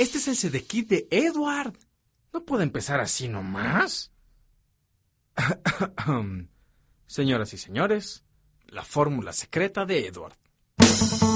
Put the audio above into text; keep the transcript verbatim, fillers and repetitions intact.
Este es el Sedekit de Edward. No puede empezar así nomás. Señoras y señores, la fórmula secreta de Edward.